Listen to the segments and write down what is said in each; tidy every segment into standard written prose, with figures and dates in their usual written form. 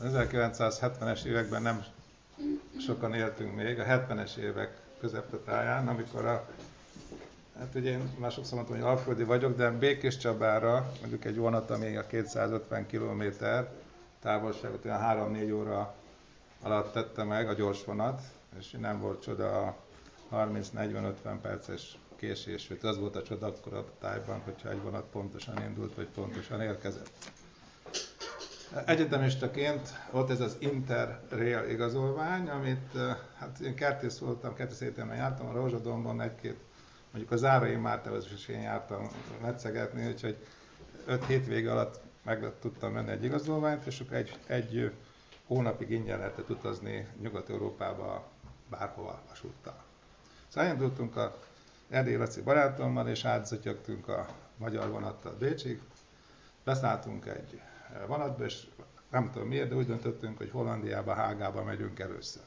Az 1970-es években nem sokan éltünk még, a 70-es évek közeptetáján, amikor hát ugye én már sokszor mondtam, hogy alföldi vagyok, de Békés Csabára, mondjuk egy vonat, ami a 250 km távolságot, olyan 3-4 óra alatt tette meg a gyors vonat, és nem volt csoda a 30-40-50 perces késés, sőt az volt a csoda akkor a tájban, hogyha egy vonat pontosan indult, vagy pontosan érkezett. Egyetemistaként volt ez az Interrail igazolvány, amit hát én kertész voltam, kertész egyetemen jártam, a Rózsadombon egy-két, mondjuk a Zárai Mártehoz is én jártam metszegetni, úgyhogy 5 hétvége alatt meg tudtam menni egy igazolványt, és akkor egy hónapig ingyen lehetett utazni Nyugat-Európába bárhova vasúttal. Szóval elindultunk a Erdélyi Laci barátommal, és átzatyogtunk a magyar vonattal Bécsig, beszálltunk egy vonatba, és nem tudom miért, de úgy döntöttünk, hogy Hollandiába, Hágába megyünk először.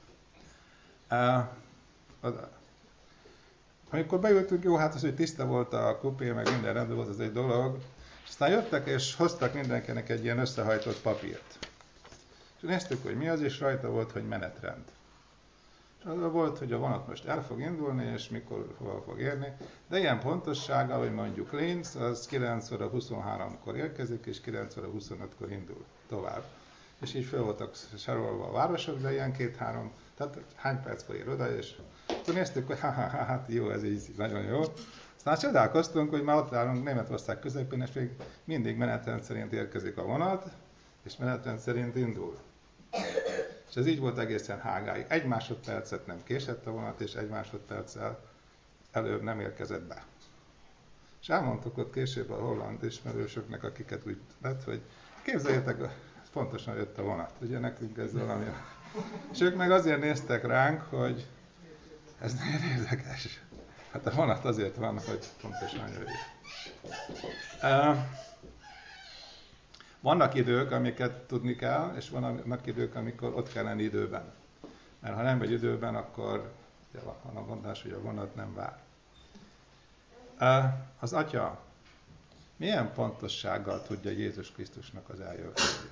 Amikor beültünk, jó, hát az, hogy tiszta volt a kupé, meg minden rendben volt, az egy dolog, és aztán jöttek és hoztak mindenkinek egy ilyen összehajtott papírt. És néztük, hogy mi az, és rajta volt, hogy menetrend. És az volt, hogy a vonat most el fog indulni, és mikor hova fog érni, de ilyen pontossággal, hogy mondjuk Linz, az 9 óra 23-kor érkezik, és 9 óra 25-kor indul tovább. És így fel voltak sorolva a városok, de ilyen 2-3, tehát hány perckor ér oda, és akkor néztük, hogy hát jó, ez így nagyon jó. Aztán csodálkoztunk, hogy már ott állunk Németország közepén, és még mindig menetrend szerint érkezik a vonat, és menetrend szerint indul. És ez így volt egészen Hágáig. 1 másodpercet nem késett a vonat, és 1 másodperccel előbb nem érkezett be. És elmondtuk ott később a holland ismerősöknek, akiket úgy lett, hogy képzeljétek, pontosan jött a vonat. Ugye nekünk ez valami. És ők meg azért néztek ránk, hogy ez nagyon érdekes. Hát a vonat azért van, hogy pontosan jöjjön. Vannak idők, amiket tudni kell, és vannak idők, amikor ott kell lenni időben. Mert ha nem vagy időben, akkor van a mondás, hogy a vonat nem vár. Az Atya milyen pontossággal tudja Jézus Krisztusnak az eljövetelét?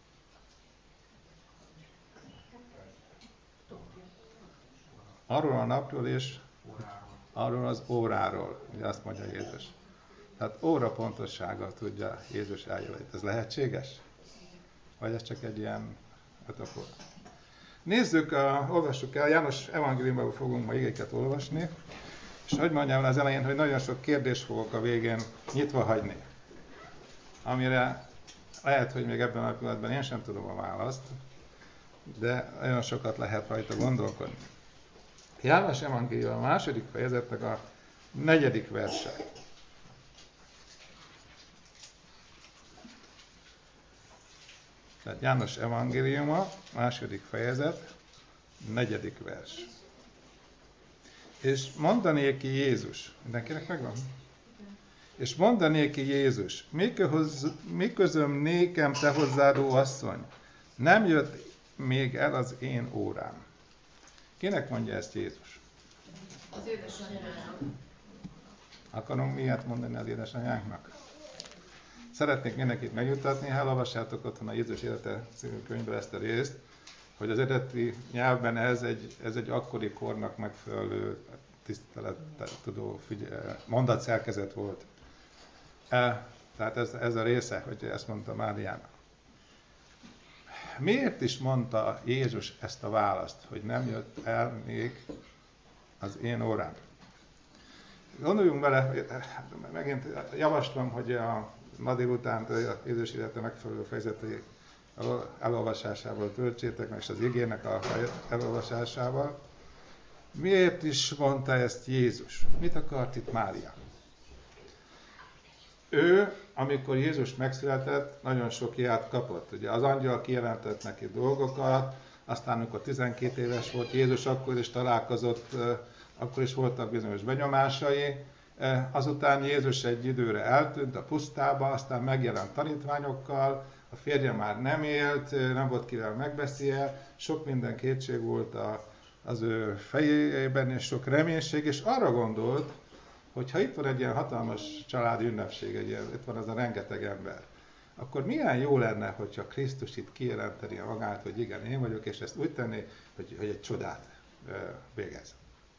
Arról a napról és arról az óráról, ugye azt mondja Jézus. Tehát óra pontossággal tudja Jézus eljövetét. Ez lehetséges? Vagy ez csak egy ilyen metafora? Nézzük, olvassuk el, János evangéliumban fogunk ma igéket olvasni, és hogy mondjam az elején, hogy nagyon sok kérdést fogok a végén nyitva hagyni, amire lehet, hogy még ebben a pillanatban én sem tudom a választ, de nagyon sokat lehet rajta gondolkodni. János evangélium a 2. fejezetnek a 4. verse. Tehát János evangéliuma, 2. fejezet, 4. vers. És mondanéki Jézus, mindenkinek megvan? És mondanéki Jézus, mi közöm nékem, te hozzádó asszony, nem jött még el az én órám. Kinek mondja ezt Jézus? Az édesanyjának. Akarunk miért mondani az édesanyánknak? Szeretnék mindenkit megjutatni, ha elolvassátok otthon a Jézus élete című könyvben ezt a részt, hogy az eredeti nyelvben ez egy akkori kornak megfelelő tisztelettel tudó mondatszerkezet volt. Tehát ez a része, hogy ezt mondta Máriának. Miért is mondta Jézus ezt a választ, hogy nem jött el még az én órám? Gondoljunk bele, megint javaslom, hogy a ma délután a Jézus élete megfelelő fejezetei elolvasásával töltsétek meg, és az igének a elolvasásával. Miért is mondta ezt Jézus? Mit akart itt Mária? Ő, amikor Jézus megszületett, nagyon sok jelt kapott. Ugye az angyal kijelentett neki dolgokat, aztán amikor 12 éves volt Jézus, akkor is találkozott, akkor is voltak bizonyos benyomásai. Azután Jézus egy időre eltűnt a pusztába, aztán megjelent tanítványokkal, a férje már nem élt, nem volt kivel megbeszélje, sok minden kétség volt az ő fejében, és sok reménység, és arra gondolt, hogy ha itt van egy ilyen hatalmas családi ünnepség, itt van az a rengeteg ember, akkor milyen jó lenne, hogyha Krisztus itt kijelenteni magát, hogy igen, én vagyok, és ezt úgy tenné, hogy egy csodát végez.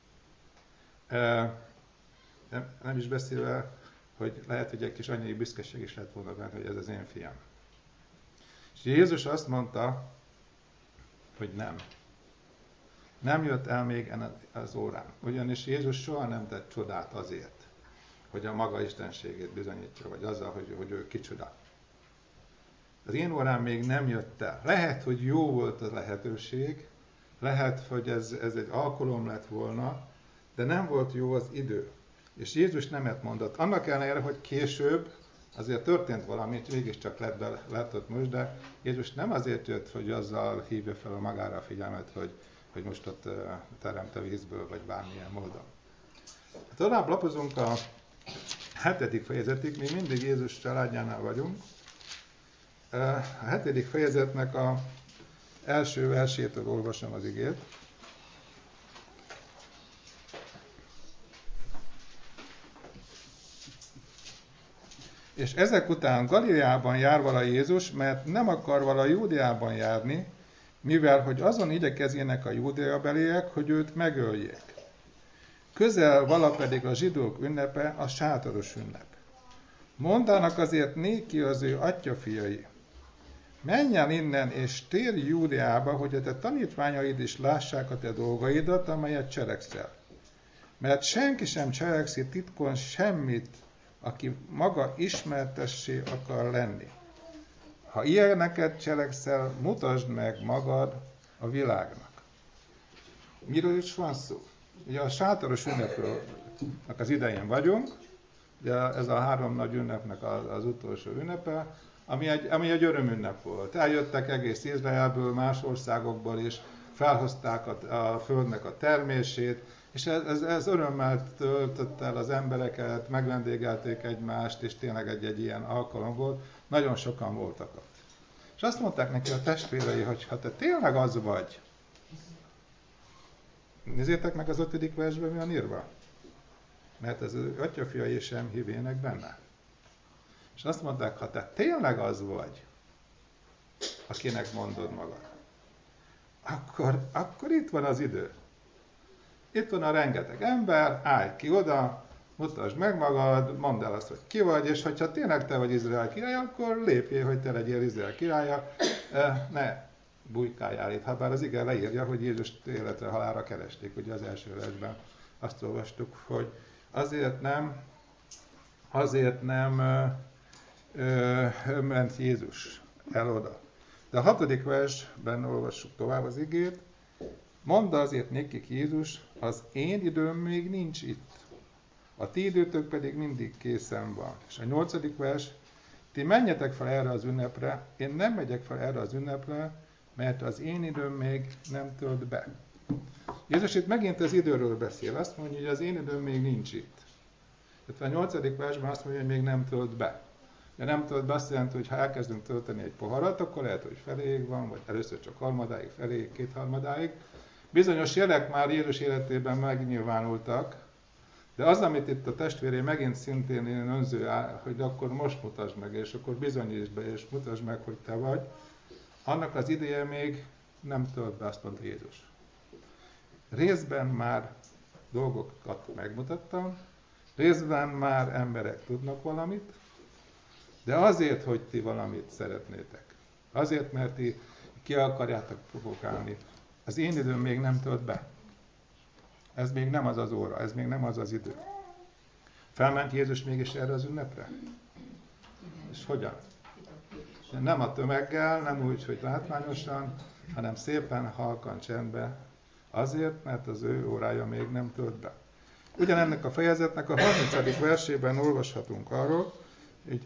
Nem is beszélve, hogy lehet, hogy egy kis anyai büszkeség is lett volna benne, hogy ez az én fiam. És Jézus azt mondta, hogy nem. Nem jött el még az órám. Ugyanis Jézus soha nem tett csodát azért, hogy a maga istenségét bizonyítsa, vagy azzal, hogy ő kicsoda. Az én órám még nem jött el. Lehet, hogy jó volt a lehetőség, lehet, hogy ez egy alkalom lett volna, de nem volt jó az idő. És Jézus nemet mondott. Annak ellenére, hogy később azért történt valami, mégiscsak lett ott most, de Jézus nem azért jött, hogy azzal hívja fel a magára a figyelmet, hogy most ott teremt a vízből, vagy bármilyen módon. Tovább lapozunk a 7. fejezetig, mi mindig Jézus családjánál vagyunk. A 7. fejezetnek az első versétől olvasom az igét. És ezek után Galileában jár vala Jézus, mert nem akar vala Júdeában járni, mivel hogy azon igyekezének a júdeabeliek, hogy őt megöljék. Közel vala pedig a zsidók ünnepe, a sátoros ünnep. Mondanak azért néki az ő atyafiai: menj el innen, és térj Júdeába, hogy a te tanítványaid is lássák a te dolgaidat, amelyet cselekszel. Mert senki sem cselekszi titkon semmit, aki maga ismertessé akar lenni. Ha ilyeneket cselekszel, mutasd meg magad a világnak. Miről is van szó? Ugye a sátoros ünnepnek az idején vagyunk, ugye ez a 3 nagy ünnepnek az utolsó ünnepe, ami egy örömünnep volt. Eljöttek egész Izraelből, más országokból is, felhozták a földnek a termését, és ez örömmel töltött el az embereket, megvendégelték egymást, és tényleg egy ilyen alkalom volt. Nagyon sokan voltak ott. És azt mondták neki a testvérei, hogy ha te tényleg az vagy, nézzétek meg az 5. versben, mi van írva. Mert az ő atyafiai sem hívének benne. És azt mondták, ha te tényleg az vagy, akinek mondod magad, akkor itt van az idő. Itt van a rengeteg ember, állj ki oda, mutasd meg magad, mondd el azt, hogy ki vagy, és hogyha tényleg te vagy Izrael királya, akkor lépjél, hogy te legyél Izrael királya, ne bujkáljál itt. Habár az ige leírja, hogy Jézust életre halálra keresték, ugye az első versben azt olvastuk, hogy azért nem ment Jézus el oda. De a 6. versben olvassuk tovább az igét. Mondd azért nékik Jézus, az én időm még nincs itt. A ti időtök pedig mindig készen van. És a 8. vers, ti menjetek fel erre az ünnepre, én nem megyek fel erre az ünnepre, mert az én időm még nem tölt be. Jézus itt megint az időről beszél, azt mondja, hogy az én időm még nincs itt. Tehát a 8. versben azt mondja, hogy még nem tölt be. De nem tölt be azt jelenti, hogy ha elkezdünk tölteni egy poharat, akkor lehet, hogy feléig van, vagy először csak harmadáig, feléig, 2/3. Bizonyos jelek már Jézus életében megnyilvánultak, de az, amit itt a testvéré megint szintén ilyen önző áll, hogy akkor most mutasd meg, és akkor bizonyítsd be, és mutasd meg, hogy te vagy, annak az ideje még nem tölt be, azt mondta Jézus. Részben már dolgokat megmutattam, részben már emberek tudnak valamit, de azért, hogy ti valamit szeretnétek. Azért, mert ti ki akarjátok provokálni. Az én időm még nem tölt be. Ez még nem az az óra, ez még nem az az idő. Felment Jézus mégis erre az ünnepre? És hogyan? Nem a tömeggel, nem úgy, hogy látványosan, hanem szépen, halkan, csendbe. Azért, mert az ő órája még nem tölt be. Ugyanennek a fejezetnek a 30. versében olvashatunk arról, hogy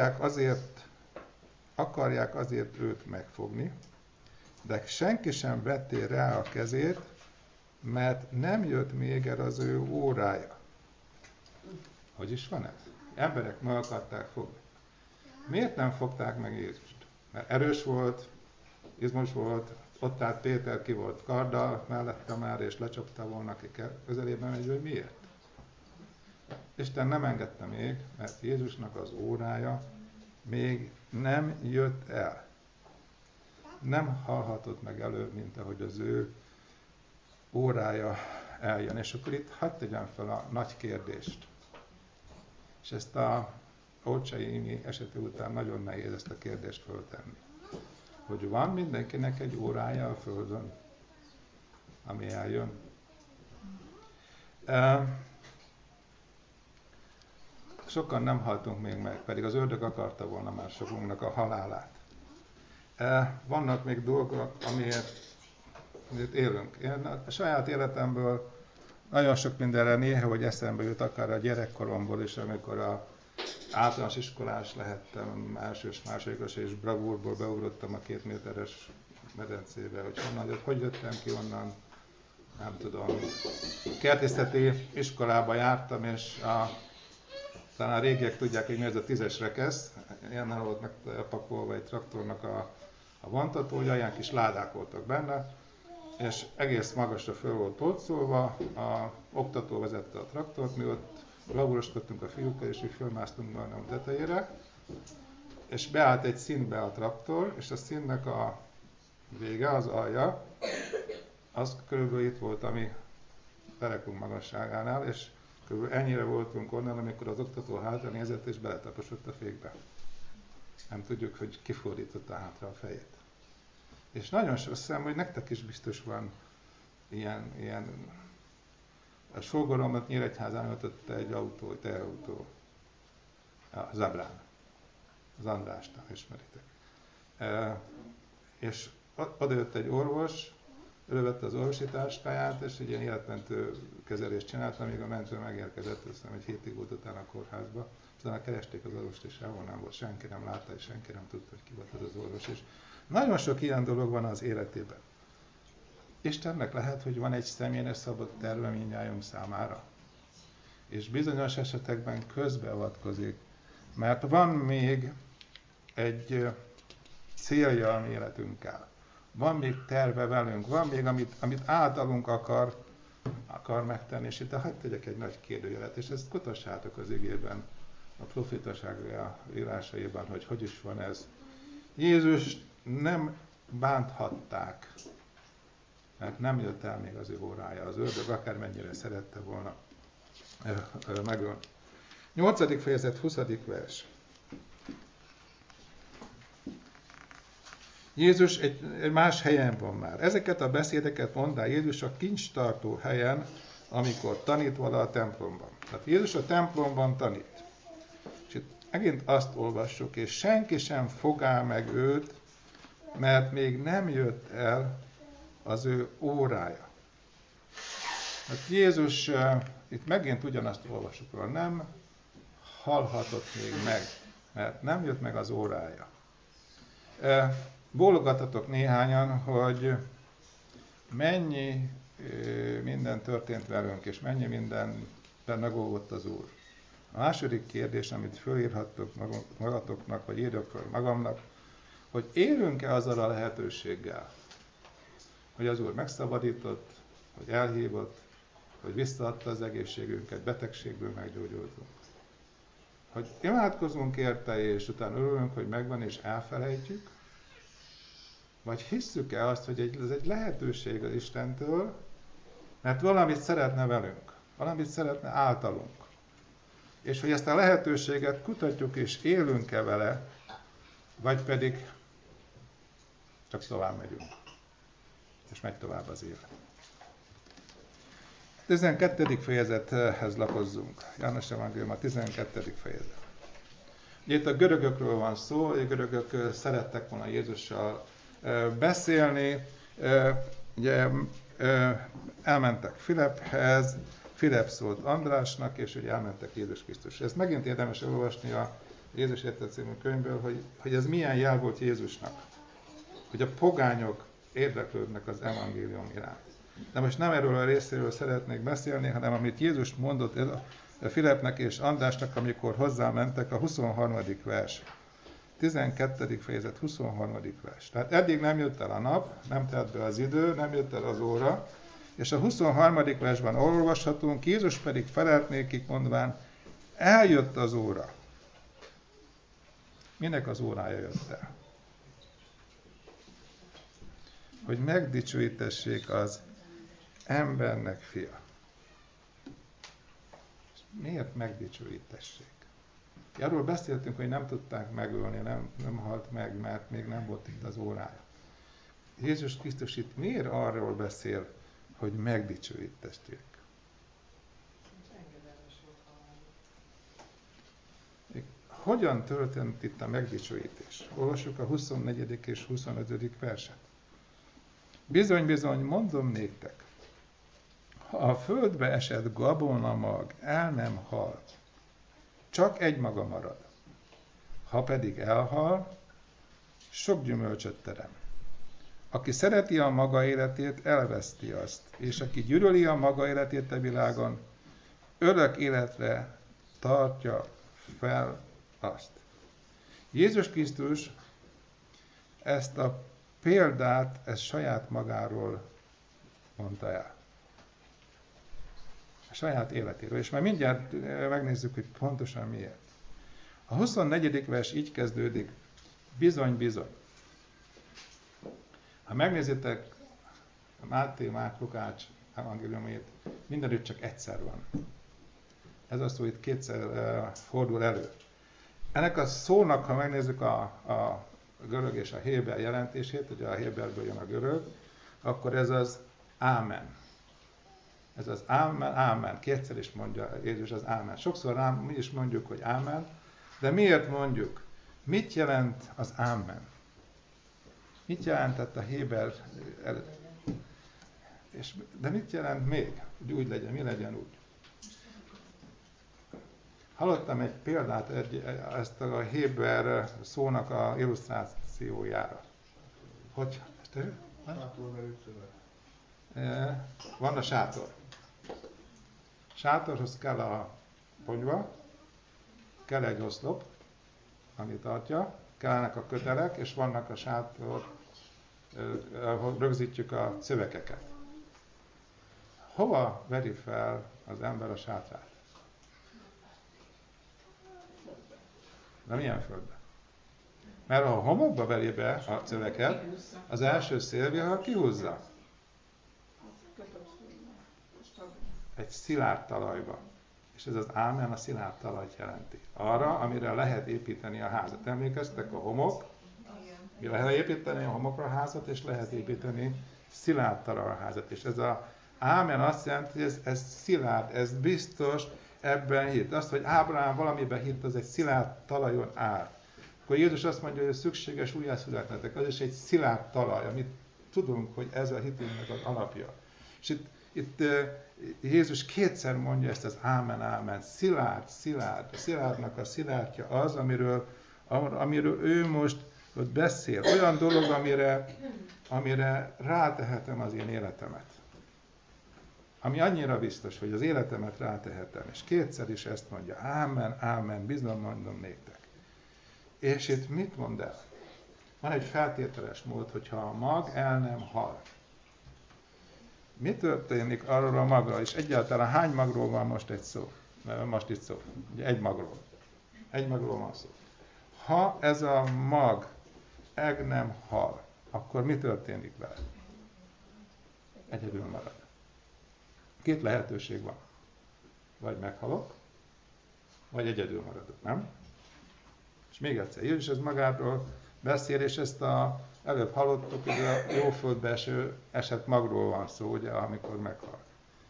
akarják azért őt megfogni, de senki sem vetté rá a kezét, mert nem jött még el az ő órája. Hogy is van ez? Emberek meg akarták fogni. Miért nem fogták meg Jézust? Mert erős volt, izmos volt, ott állt Péter, ki volt karddal mellette már, és lecsapta volna, aki közelében megy, hogy miért? Isten nem engedte még, mert Jézusnak az órája még nem jött el. Nem hallhatott meg előbb, mint ahogy az ő órája eljön. És akkor itt hadd tegyem fel a nagy kérdést. És ezt a Olcsai Imi esete után nagyon nehéz ezt a kérdést föltenni. Hogy van mindenkinek egy órája a Földön, ami eljön. Sokan nem haltunk még meg, pedig az ördög akarta volna már sokunknak a halálát. Vannak még dolgok, amiért élünk. Én a saját életemből nagyon sok mindenre néha, hogy eszembe jut, akár a gyerekkoromból is, amikor a általános iskolás lehettem, elsős, másodikos, és bravúrból beugrottam a 2 méteres medencébe, hogy jöttem ki onnan, nem tudom. Kertészeti iskolába jártam, és talán a régiek tudják, hogy mi ez a 10-es rekesz, ilyennel volt megpakolva egy traktornak a vontatója, ilyen kis ládák voltak benne, és egész magasra föl volt polcolva, a oktató vezette a traktort, mi ott bravúroskodtunk a fiúkkal, és úgy fölmásztunk majdnem a tetejére, és beállt egy színbe a traktor, és a színnek a vége, az alja, az körülbelül itt volt, ami perekunk magasságánál, és körülbelül ennyire voltunk onnan, amikor az oktató hátra nézett, és beletaposott a fékbe. Nem tudjuk, hogy kifordította hátra a fejét. És nagyon sok szem, hogy nektek is biztos van ilyen a sógoromat Nyíregyházán öltötte egy teherautó, a Zabrán, az Andrásnál, ismeritek. És oda jött egy orvos, elővette az orvosi táskáját, és egy ilyen életmentő kezelést csinált, amíg a mentő megérkezett, aztán egy hétig volt utána a kórházba. Aztán keresték az orvost, és sehol nem volt, senki nem látta, és senki nem tudta, hogy ki volt az orvos. És nagyon sok ilyen dolog van az életében. Istennek lehet, hogy van egy személyes szabad terve mindnyájunk számára. És bizonyos esetekben közbeavatkozik, mert van még egy célja a mi életünkkel. Van még terve velünk, van még, amit általunk akar megtenni. És itt hadd tegyek egy nagy kérdőjelet, és ezt kutassátok az igében, a profétaság írásaiban, hogy is van ez. Jézus nem bánthatták, mert nem jött el még az ő órája. Az ördög akármennyire szerette volna megölni. 8. fejezet, 20. vers. Jézus egy más helyen van már. Ezeket a beszédeket mondta Jézus a kincstartó helyen, amikor tanít vala a templomban. Tehát Jézus a templomban tanít. És itt megint azt olvassuk, és senki sem fogál meg őt, mert még nem jött el az ő órája. Hát Jézus, itt megint ugyanazt olvassuk, nem hallhatott még meg, mert nem jött meg az órája. Bólogattatok néhányan, hogy mennyi minden történt velünk, és mennyi mindenben megóvott az Úr. A második kérdés, amit fölírhattok magatoknak, vagy írjak föl magamnak, hogy élünk-e azzal a lehetőséggel, hogy az Úr megszabadított, hogy elhívott, hogy visszaadta az egészségünket, betegségből meggyógyultunk. Hogy imádkozunk érte, és utána örülünk, hogy megvan, és elfelejtjük, vagy hisszük-e azt, hogy ez egy lehetőség az Istentől, mert valamit szeretne velünk, valamit szeretne általunk. És hogy ezt a lehetőséget kutatjuk és élünk-e vele, vagy pedig csak tovább megyünk. És megy tovább az élet. 12. fejezethez lapozzunk. János Evangélium a 12. fejezet. Itt a görögökről van szó, a görögök szerettek volna Jézussal beszélni. Ugye elmentek Filiphez, Filip szólt Andrásnak, és ugye elmentek Jézus Krisztusra. Ezt megint érdemes olvasni a Jézus érte című könyvből, hogy ez milyen jel volt Jézusnak. Hogy a pogányok érdeklődnek az evangélium iránt. De most nem erről a részéről szeretnék beszélni, hanem amit Jézus mondott Filipnek és Andrásnak, amikor hozzámentek, a 23. vers. 12. fejezet, 23. vers. Tehát eddig nem jött el a nap, nem telt be az idő, nem jött el az óra, és a 23. versben olvashatunk, Jézus pedig felelt nékik mondván, eljött az óra. Minek az órája jött el? Hogy megdicsőítessék az embernek fia. Miért megdicsőítessék? Arról beszéltünk, hogy nem tudták megölni, nem halt meg, mert még nem volt itt az órája. Jézus Krisztus itt miért arról beszél, hogy megdicsőítessék? Hogyan történt itt a megdicsőítés? Olvassuk a 24. és 25. verset. Bizony, bizony, mondom néktek, ha a földbe esett gabonamag el nem hal, csak egy maga marad. Ha pedig elhal, sok gyümölcsöt terem. Aki szereti a maga életét, elveszti azt, és aki gyűlöli a maga életét a világon, örök életre tartja fel azt. Jézus Krisztus ezt a példát, ezt saját magáról mondta el. A saját életéről. És már mindjárt megnézzük, hogy pontosan miért. A 24. vers így kezdődik. Bizony, bizony. Ha megnézitek a Máté, Márk, Lukács evangéliumét, mindenütt csak egyszer van. Ez a szó itt kétszer fordul elő. Ennek a szónak, ha megnézzük a görög és a héber jelentését, ugye a héberből jön a görög, akkor ez az ámen. Ez az ámen, ámen. Kétszer is mondja Jézus az ámen. Sokszor mi is mondjuk, hogy ámen, de miért mondjuk? Mit jelent az ámen? Mit jelentett a héber előtt? De mit jelent még? Hogy úgy legyen, mi legyen úgy? Hallottam egy példát, ezt a héber szónak a illusztrációjára. Hogy? Van a sátor. Sátorhoz kell a ponyva, kell egy oszlop, ami tartja, kellenek a kötelek, és vannak a sátor, ahol rögzítjük a szövegeket. Hova veri fel az ember a sátrát? De milyen földbe? Mert ha a homokba veri be a szöveket, az első szélvihar kihúzza. Egy szilárd talajba. És ez az ámen a szilárd talajt jelenti. Arra, amire lehet építeni a házat. Emlékeztek, a homok? Mi lehet építeni a homokra a házat, és lehet építeni szilárd talajra a házat. És ez az ámen azt jelenti, hogy ez szilárd, ez biztos, ebben hitt. Azt, hogy Ábrahám valamiben hitt, az egy szilárd talajon áll. Akkor Jézus azt mondja, hogy szükséges újjászületnetek. Az is egy szilárd talaj, amit tudunk, hogy ez a hitünknek az alapja. És itt Jézus kétszer mondja ezt az ámen, ámen. Szilárd, szilárd. A szilárdnak a szilárdja az, amiről ő most ott beszél. Olyan dolog, amire rátehetem az én életemet. Ami annyira biztos, hogy az életemet rátehetem. És kétszer is ezt mondja. Ámen, ámen, bizony mondom néktek. És itt mit mond el? Van egy feltételes mód, hogyha a mag el nem hal. Mi történik arról a magról? És egyáltalán hány magról van most itt szó? Ugye egy magról. Egy magról van szó. Ha ez a mag nem hal, akkor mi történik vele? Egyedül marad. Két lehetőség van. Vagy meghalok, vagy egyedül maradok, nem? És még egyszer, Jézus ez magáról beszél, és ezt előbb hallottuk, hogy a jóföldbe eső eset magról van szó, ugye, amikor meghal.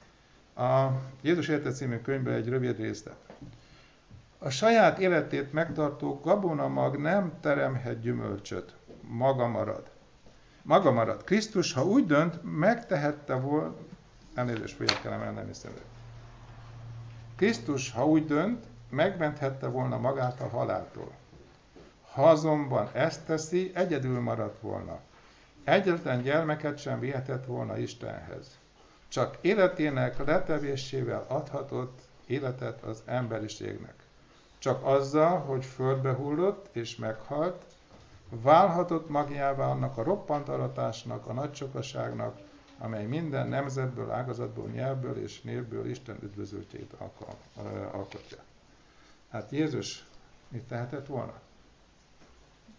A Jézus Élete című könyvben egy rövid részlet. A saját életét megtartó gabonamag nem teremhet gyümölcsöt, maga marad. Krisztus, ha úgy dönt, megtehette volna, elnézést fogják kell emelni, nem hiszem. Krisztus, ha úgy dönt, megmenthette volna magát a haláltól. Ha azonban ezt teszi, egyedül maradt volna. Egyetlen gyermeket sem vihetett volna Istenhez. Csak életének letevésével adhatott életet az emberiségnek. Csak azzal, hogy földbe hullott és meghalt, válhatott magjává annak a roppant aratásnak, a nagy sokaságnak, amely minden nemzetből, ágazatból, nyelvből és névből Isten üdvözültjét alkotja. Hát Jézus mit tehetett volna?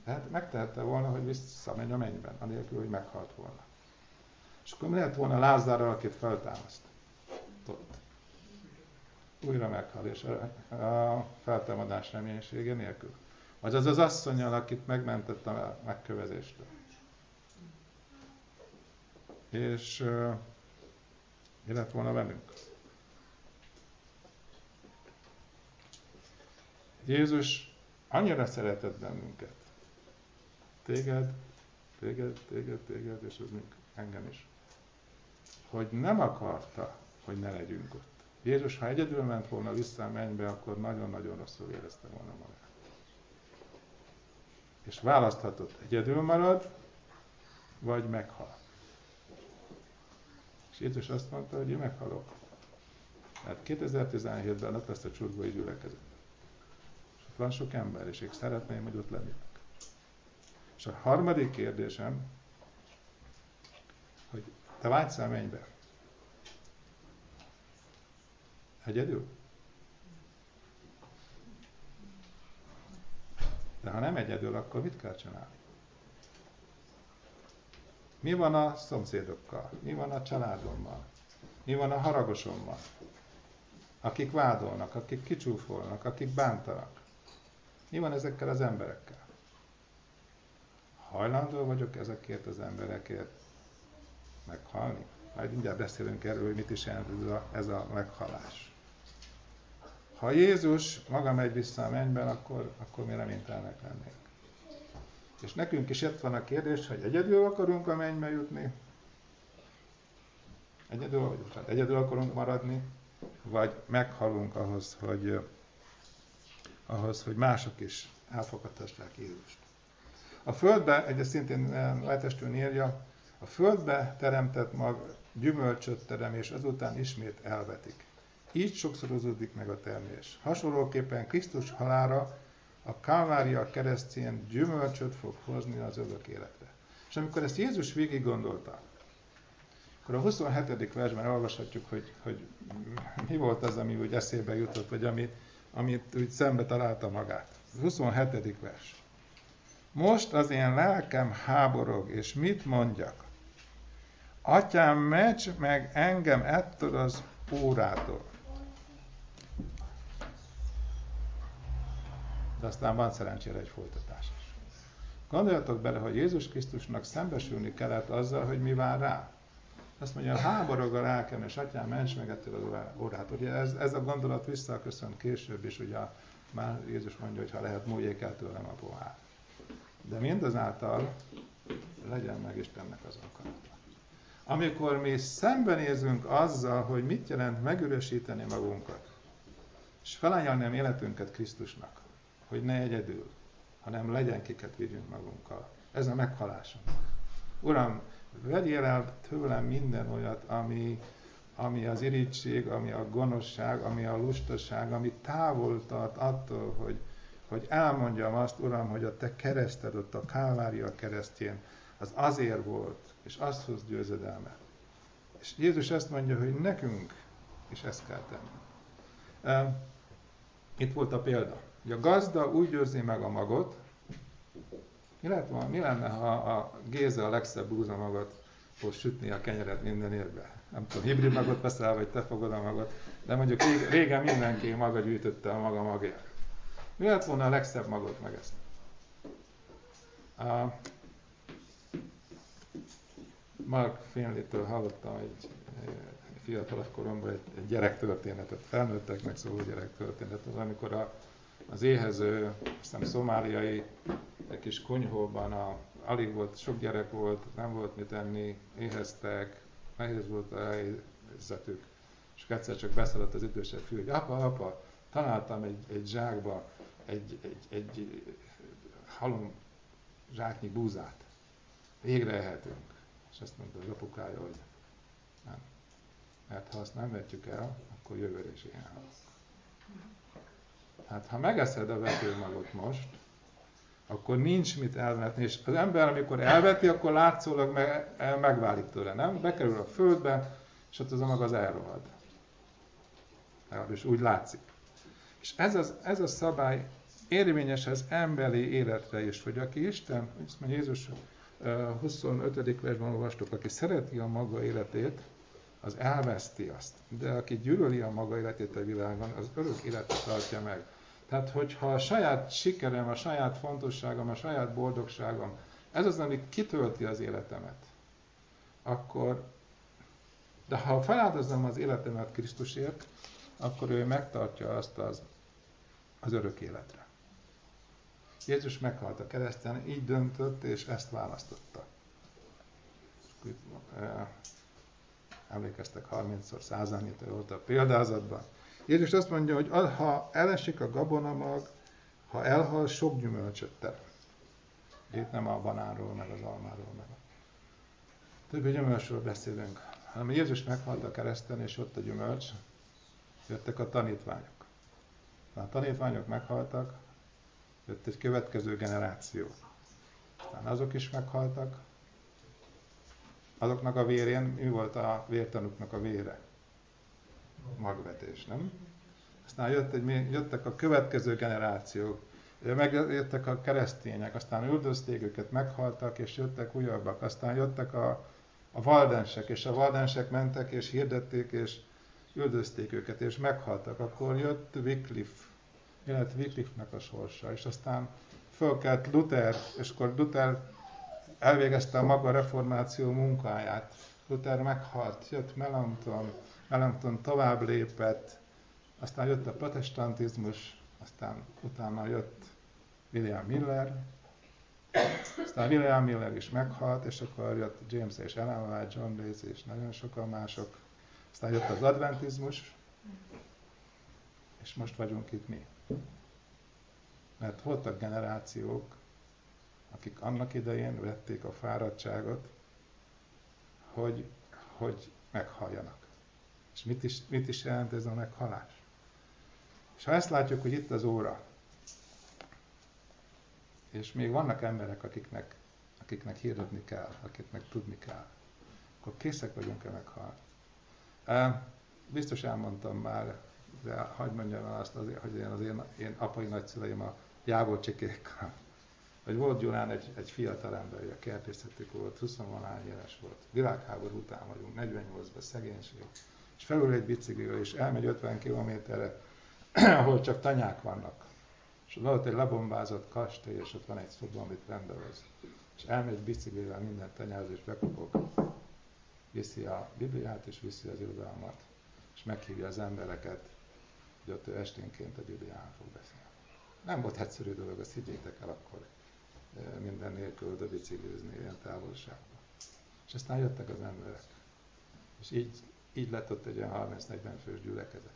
Tehát megtehette volna, hogy visszamegy a mennyben, anélkül, hogy meghalt volna. És akkor mi lehet volna Lázárral, akit feltámasztott? Újra meghal, és a feltámadás reménysége nélkül. Vagy az az asszonnyal, akit megmentett a megkövezéstől. És mi lett volna velünk? Jézus annyira szeretett bennünket. Téged, és engem is. Hogy nem akarta, hogy ne legyünk ott. Jézus, ha egyedül ment volna vissza a mennybe, akkor nagyon-nagyon rosszul érezte volna magát. És választhatott, egyedül marad, vagy meghal. És Jézus azt mondta, hogy én meghalok. Mert 2017-ben ott lesz a csurgói gyülekezet. És ott van sok ember, és én szeretném, hogy ott lennének. És a harmadik kérdésem, hogy te vágysz el mennybe? Egyedül? De ha nem egyedül, akkor mit kell csinálni? Mi van a szomszédokkal? Mi van a családommal? Mi van a haragosommal? Akik vádolnak, akik kicsúfolnak, akik bántanak. Mi van ezekkel az emberekkel? Hajlandó vagyok ezekért az emberekért meghalni? Majd mindjárt beszélünk erről, hogy mit is jelent ez a meghalás. Ha Jézus maga megy vissza a mennyben, akkor mi reménytelenek lennénk. És nekünk is itt van a kérdés, hogy egyedül akarunk a mennybe jutni, egyedül akarunk maradni, vagy meghalunk ahhoz, hogy mások is elfogadhassák Jézust. A földbe, egy szintén Lejtestőn írja, a földbe teremtett mag gyümölcsöt terem, és azután ismét elvetik. Így sokszorozódik meg a termés. Hasonlóképpen Krisztus halála a Kálvária keresztjén gyümölcsöt fog hozni az örök életre. És amikor ezt Jézus végig gondolta, akkor a 27. versben olvashatjuk, hogy mi volt az, ami úgy eszébe jutott, vagy amit úgy szembe találta magát. 27. vers. Most az én lelkem háborog, és mit mondjak? Atyám, ments meg engem ettől az órától. De aztán van szerencsére egy folytatás is. Gondoljatok bele, hogy Jézus Krisztusnak szembesülni kellett azzal, hogy mi vár rá. Azt mondja, háborog a lelkem, és atyám, ments meg ettől az órától. Ugye ez a gondolat visszaköszön később is, ugye már Jézus mondja, hogy ha lehet, múljék el tőlem a pohár. De mindazáltal legyen meg Istennek az akarata. Amikor mi szembenézünk azzal, hogy mit jelent megürösíteni magunkat, és felajánlani a életünket Krisztusnak, hogy ne egyedül, hanem legyen kiket vigyünk magunkkal. Ez a meghalásunk. Uram, vegyél el tőlem minden olyat, ami az irigység, ami a gonoszság, ami a lustaság, ami távol tart attól, hogy elmondjam azt, Uram, hogy a te kereszted ott a Kálvária keresztjén, az azért volt, és azt hoz győzedelmet. És Jézus azt mondja, hogy nekünk is ezt kell tenni. Itt volt a példa. Hogy a gazda úgy őrzi meg a magot, mi lenne, ha a Géza a legszebb búzamagot fog sütni a kenyeret minden évben? Nem tudom, hibrid magot veszel, vagy te fogod a magot, de mondjuk régen mindenki maga gyűjtötte a maga magját. Mi lett volna a legszebb magot meg ezt? Mark Finley-től hallottam egy fiatalabb koromban egy gyerektörténetet, felnőtteknek szóló gyerektörténetet, amikor az éhező, aztán szomáliai egy kis konyhóban alig volt, sok gyerek volt, nem volt mit enni, éheztek, nehéz volt a helyzetük, és egyszer csak beszaladt az idősebb fiú, hogy apa, találtam egy zsákba egy halom zsáknyi búzát. Végre ehetünk. És azt mondta az apukája, hogy nem. Mert ha azt nem vetjük el, akkor jövőre is ilyen halok. Hát ha megeszed a vetőmagot most, akkor nincs mit elvetni, és az ember, amikor elveti, akkor látszólag megválik tőle, nem? Bekerül a földbe, és ott az a mag az elrohad. És úgy látszik. És ez a szabály érvényes az emberi életre is, hogy aki Isten, azt mondja Jézus 25. versben olvastuk, aki szereti a maga életét, az elveszti azt. De aki gyűlöli a maga életét a világon, az örök életet tartja meg. Tehát, hogyha a saját sikerem, a saját fontosságom, a saját boldogságom, ez az, ami kitölti az életemet, akkor, de ha feláldozom az életemet Krisztusért, akkor ő megtartja azt az örök életre. Jézus meghalt a kereszten, így döntött, és ezt választotta. Emlékeztek 30-szor, 100-annyit volt a példázatban. Jézus azt mondja, hogy ha elesik a gabonamag, ha elhal, sok gyümölcsöt ter. Itt nem a banánról, meg az almáról, meg a többi gyümölcsről beszélünk, hanem Jézus meghalt a kereszten, és ott a gyümölcs, jöttek a tanítványok. A tanítványok meghaltak, jött egy következő generáció. Aztán azok is meghaltak. Azoknak a vérén, mi volt a vértanúknak a vére? Magvetés, nem? Aztán jöttek a következő generációk, megjöttek a keresztények, aztán üldözték őket, meghaltak, és jöttek újabbak. Aztán jöttek a valdensek, és a valdensek mentek, és hirdették, és üldözték őket, és meghaltak. Akkor jött Wycliffe, illetve Wycliffe-nek a sorsa, és aztán fölkelt Luther, és akkor Luther elvégezte a maga reformáció munkáját. Luther meghalt, jött Melanchthon tovább lépett, aztán jött a protestantizmus, aztán utána jött William Miller, aztán William Miller is meghalt, és akkor jött James és Ellen White, John Bates és nagyon sokan mások. Aztán jött az adventizmus, és most vagyunk itt mi. Mert voltak generációk, akik annak idején vették a fáradtságot, hogy meghalljanak. És mit is jelent ez a meghalás? És ha ezt látjuk, hogy itt az óra, és még vannak emberek, akiknek hirdetni kell, akiknek tudni kell, akkor készek vagyunk-e meghalni? Biztos elmondtam már, de hagyd mondjam el azt, hogy az én apai nagyszüleim a jávorcsikékkal, hogy volt Gyulán egy fiatal ember, a kertészetük volt, 20-valahány éves volt, világháború után vagyunk, 48-ban szegénység, és felül egy bicikliről, és elmegy 50 kilométerre, ahol csak tanyák vannak. És volt egy lebombázott kastély, és ott van egy szoba, amit rendbehhoz. És elmegy biciklivel minden tanyához, és bekopog. Viszi a Bibliát, és viszi az irodalmat, és meghívja az embereket, hogy ott ő esténként a Bibliáról fog beszélni. Nem volt egyszerű dolog, azt higgyétek el akkor minden nélkül oda biciklizni ilyen távolságban. És aztán jöttek az emberek. És így lett ott egy olyan 30-40 fős gyülekezet.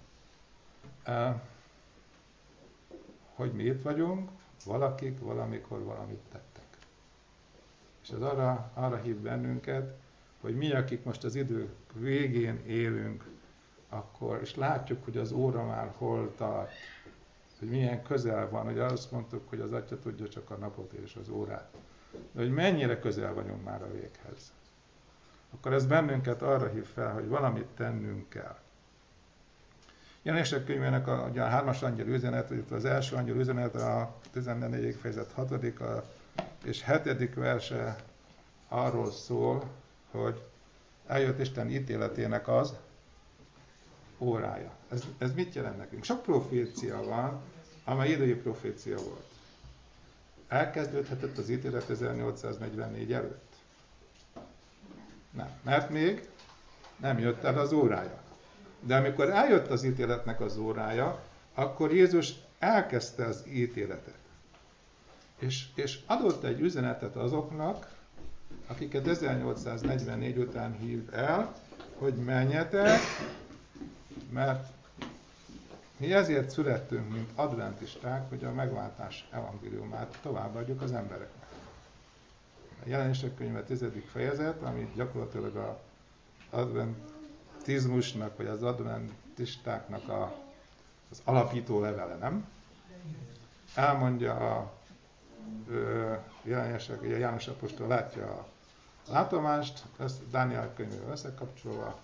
Hogy mi itt vagyunk, valakik valamikor valamit tettek. És ez arra hív bennünket, hogy mi, akik most az idő végén élünk, akkor, és látjuk, hogy az óra már hol tart, hogy milyen közel van, hogy azt mondtuk, hogy az Atya tudja csak a napot és az órát. De hogy mennyire közel vagyunk már a véghez. Akkor ez bennünket arra hív fel, hogy valamit tennünk kell. Jelenések könyvének a 3. angyal üzenet, az első angyal üzenet a 14. fejezet 6. és 7. verse arról szól, hogy eljött Isten ítéletének az órája. Ez mit jelent nekünk? Sok profécia van, amely idei profécia volt. Elkezdődhetett az ítélet 1844 előtt? Nem, mert még nem jött el az órája. De amikor eljött az ítéletnek az órája, akkor Jézus elkezdte az ítéletet. És adott egy üzenetet azoknak, akiket 1844 után hív el, hogy menjetek, mert mi ezért születtünk, mint adventisták, hogy a megváltás evangéliumát továbbadjuk az embereknek. A Jelenések könyve 10. fejezet, ami gyakorlatilag az adventizmusnak, vagy az adventistáknak az alapító levele, nem? Elmondja a János apostol látja a látomást, ezt Dániel könyvével összekapcsolva,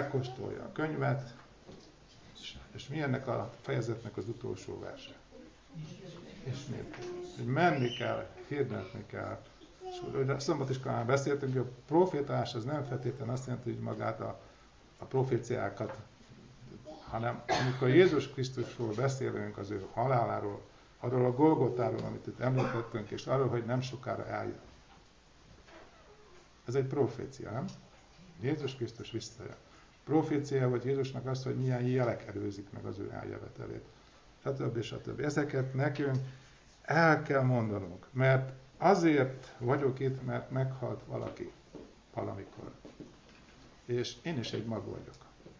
megkóstolja a könyvet, és mi ennek a fejezetnek az utolsó verse? Hogy menni kell, hirdetni kell. És hogy a szombatiskolán beszéltünk, hogy a profétálás az nem feltétlenül azt jelenti, hogy magát a proféciákat, hanem amikor Jézus Krisztusról beszélünk, az ő haláláról, arról a Golgotáról, amit itt említettünk, és arról, hogy nem sokára eljön. Ez egy profécia, nem? Jézus Krisztus visszajön. Profécia vagy Jézusnak az, hogy milyen jelek előzik meg az ő eljövetelét. Stb. Ezeket nekünk el kell mondanunk, mert azért vagyok itt, mert meghalt valaki valamikor. És én is egy mag vagyok.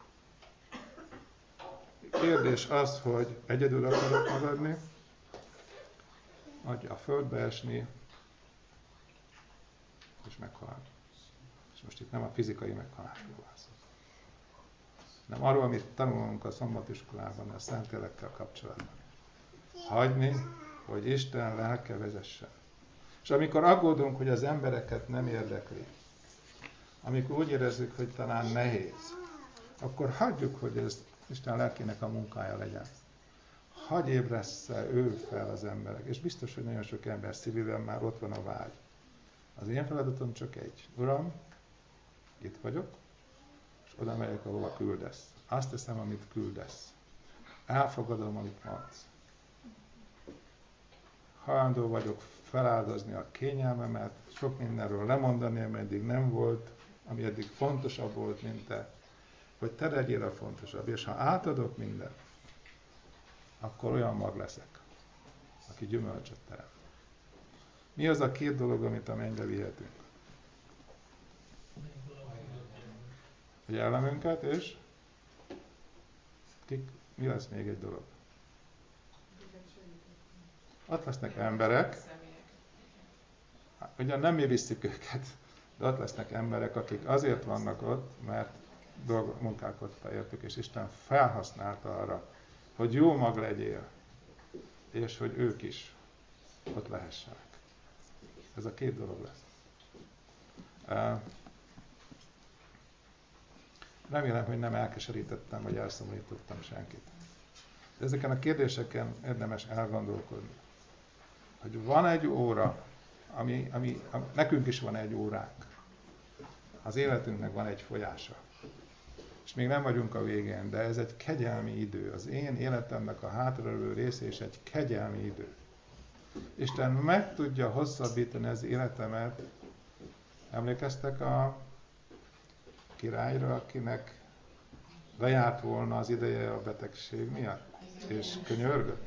Kérdés az, hogy egyedül akarok maradni, vagy a földbe esni, és meghalni. És most itt nem a fizikai meghalásról van szó, hanem arról, amit tanulunk a szombatiskolában, a Szentlélekkel kapcsolatban. Hagyni, hogy Isten lelke vezessen. És amikor aggódunk, hogy az embereket nem érdekli, amikor úgy érezzük, hogy talán nehéz, akkor hagyjuk, hogy ez Isten lelkének a munkája legyen. Hagy ébressze ő fel az emberek. És biztos, hogy nagyon sok ember szívében már ott van a vágy. Az én feladatom csak egy. Uram, itt vagyok, és oda megyek, ahova küldesz. Azt teszem, amit küldesz. Elfogadom, amit mondsz. Hajlandó vagyok feláldozni a kényelmemet, sok mindenről lemondani, ami eddig nem volt, ami eddig fontosabb volt, mint te, hogy te legyél a fontosabb. És ha átadok mindent, akkor olyan mag leszek, aki gyümölcsöt teremt. Mi az a két dolog, amit a mennybe vihetünk? A jellemünket, és mi lesz még egy dolog? Ott lesznek emberek, ugyan nem mi visszük őket, de ott lesznek emberek, akik azért vannak ott, mert munkálkodta értük, és Isten felhasználta arra, hogy jó mag legyél, és hogy ők is ott lehessenek. Ez a két dolog lesz. Remélem, hogy nem elkeserítettem, vagy elszomorítottam senkit. De ezeken a kérdéseken érdemes elgondolkodni. Hogy van egy óra, nekünk is van egy óránk. Az életünknek van egy folyása. És még nem vagyunk a végén, de ez egy kegyelmi idő. Az én életemnek a hátralévő része is egy kegyelmi idő. Isten meg tudja hosszabbítani az életemet. Emlékeztek a királyra, akinek lejárt volna az ideje a betegség miatt, és könyörgött?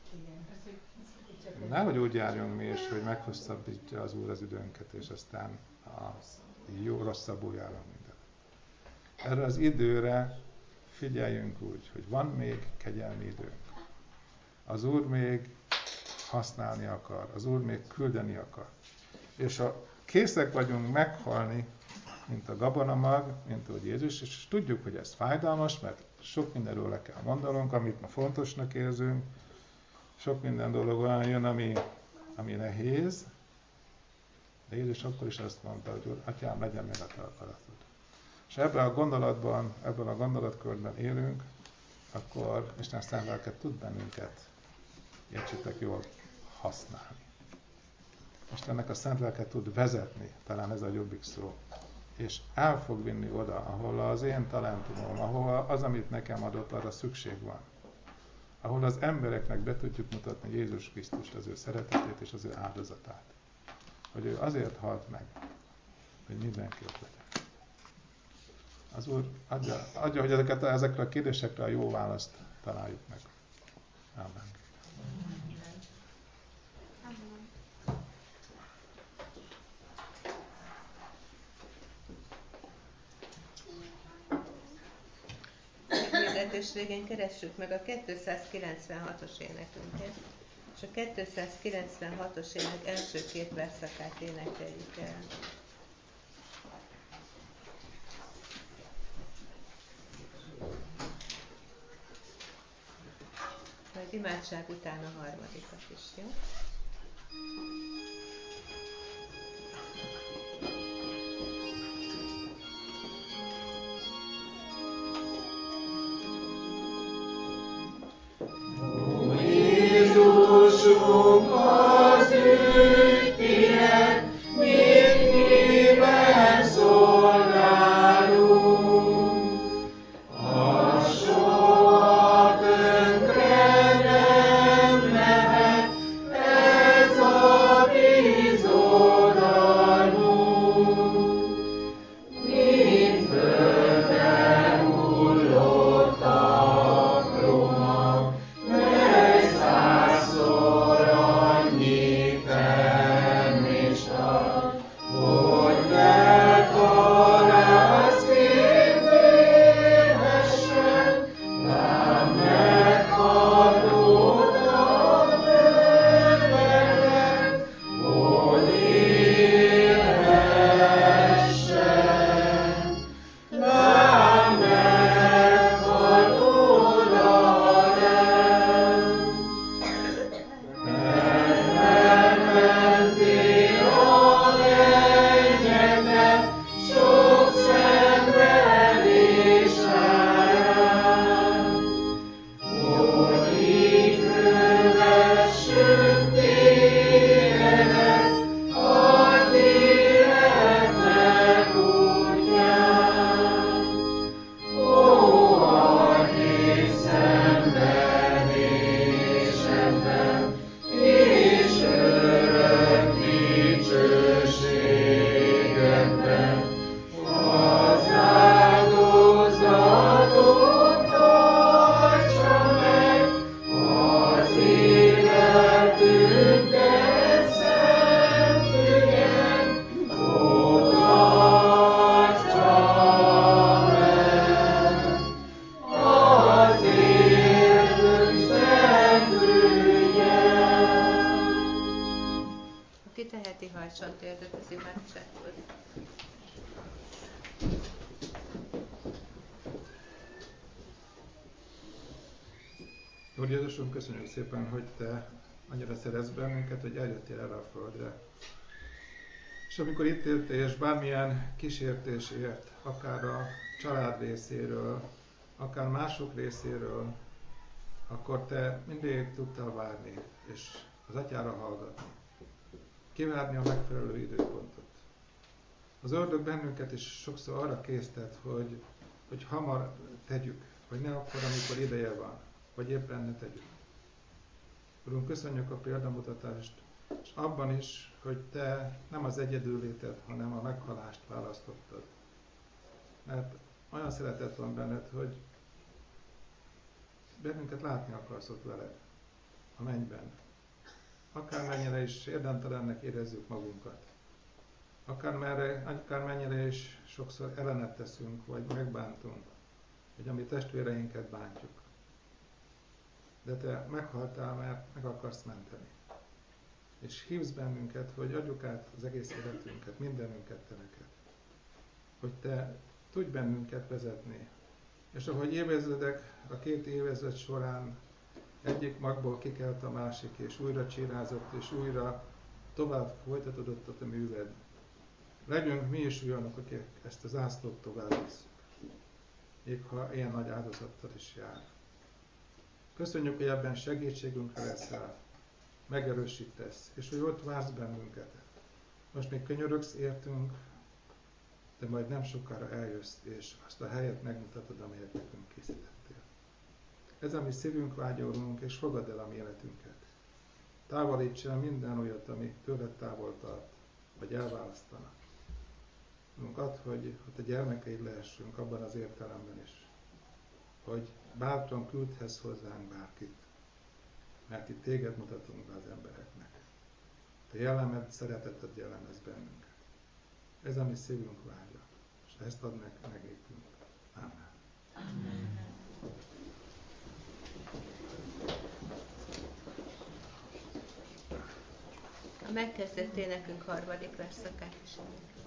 Nehogy úgy járjunk mi is, hogy meghosszabbítja az Úr az időnket, és aztán jó rosszabbul járunk minden. Erre az időre figyeljünk úgy, hogy van még kegyelmi időnk. Az Úr még használni akar, az Úr még küldeni akar. És ha készek vagyunk meghalni, mint a gabonamag, mint ahogy Jézus, és tudjuk, hogy ez fájdalmas, mert sok mindenről le kell mondanunk, amit ma fontosnak érzünk, sok minden dolog olyan jön, ami nehéz, de Jézus akkor is azt mondta, hogy Úr, Atyám, legyen meg a te akaratod. És ebben a gondolatban, ebben a gondolatkörben élünk, akkor Isten szent lelke tud bennünket, értsétek jól, használni. Istennek a szent lelke tud vezetni, talán ez a jobbik szó, és el fog vinni oda, ahol az én talentumom, ahol az, amit nekem adott, arra szükség van. Ahol az embereknek be tudjuk mutatni Jézus Krisztust, az ő szeretetét és az ő áldozatát. Hogy ő azért halt meg, hogy mindenki ott legyen. Az Úr adja, hogy ezekre a kérdésekre a jó választ találjuk meg. Amen. És végén keressük meg a 296-os énekünket, és a 296-os ének első két verszakát énekeljük el. Majd imádság után a harmadikat is, jó? Jézus! Úr Jézusunk, köszönjük szépen, hogy Te annyira szeretsz bennünket, hogy eljöttél erre a földre. És amikor itt éltél, és bármilyen kísértésért, akár a család részéről, akár mások részéről, akkor Te mindig tudtál várni, és az Atyára hallgatni. Kivárni a megfelelő időpontot. Az ördög bennünket is sokszor arra késztet, hogy hamar tegyük, vagy ne akkor, amikor ideje van, vagy éppen ne tegyük. Urunk, köszönjük a példamutatást, és abban is, hogy Te nem az egyedüllétet, hanem a meghalást választottad. Mert olyan szeretet van benned, hogy bennünket látni akarsz ott veled, a mennyben. Akármennyire is érdemtelennek érezzük magunkat. Akármennyire is sokszor ellenet teszünk, vagy megbántunk, vagy a mi testvéreinket bántjuk. De Te meghaltál, mert meg akarsz menteni. És hívsz bennünket, hogy adjuk át az egész életünket, mindenünket Te neked. Hogy Te tudj bennünket vezetni. És ahogy évezredek, a 2 évezred során egyik magból kikelt a másik, és újra csirázott, és újra tovább folytatódott a Te műved. Legyünk mi is olyanok, akik ezt az zászlót tovább visszük. Még ha ilyen nagy áldozattal is jár. Köszönjük, hogy ebben segítségünkre leszel, megerősítesz, és hogy ott vársz bennünket. Most még könyörögsz értünk, de majd nem sokára eljössz, és azt a helyet megmutatod, amelyet nekünk készítettél. Ez a mi szívünk vágyolunk, és fogadd el a mi életünket. Távolíts el minden olyat, ami tőled távol tart, vagy elválasztanak. Add, hogy a gyermekeid lehessünk abban az értelemben is, hogy bátran küldhetsz hozzánk bárkit, mert itt téged mutatunk be az embereknek. Te jellemed, szereteted jellemez bennünket. Ez a mi szívünk vágya, és ezt ad meg nékünk. Amen. Amen. A megkezdett énekünk 3. verszakát is.